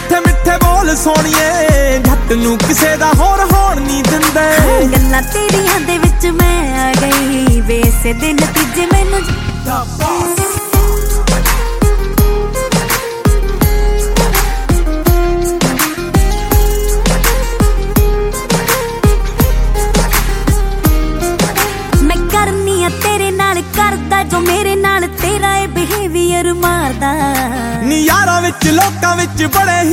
ਮਿੱਠੇ ਮਿੱਠੇ ਬੋਲ ਸੋਹਣੀਏ ਜੱਟ ਨੂੰ ਕਿਸੇ ਦਾ ਹੋਰ ਹੋਣ ਨਹੀਂ ਦਿੰਦੇ। ਗੱਲਾਂ ਤੇਰੀਆਂ ਦੇ ਵਿੱਚ ਮੈਂ ਆ ਗਈ ਵੇਸੇ ਦੇ ਨਤੀਜੇ ਮੈਨੂੰ ਮੈਂ ਕਰਨੀ ਆ ਤੇਰੇ ਨਾਲ ਕਰਦਾ ਜੋ ਮੇਰੇ ਨਾਲ ਤੇਰਾ ਇਹ ਬਿਹੇਵੀਅਰ ਮਾਰਦਾ। ਨੀ ਯਾਰਾਂ ਵਿੱਚ ਲੋਕਾਂ ਵਿੱਚ ਬੜੇ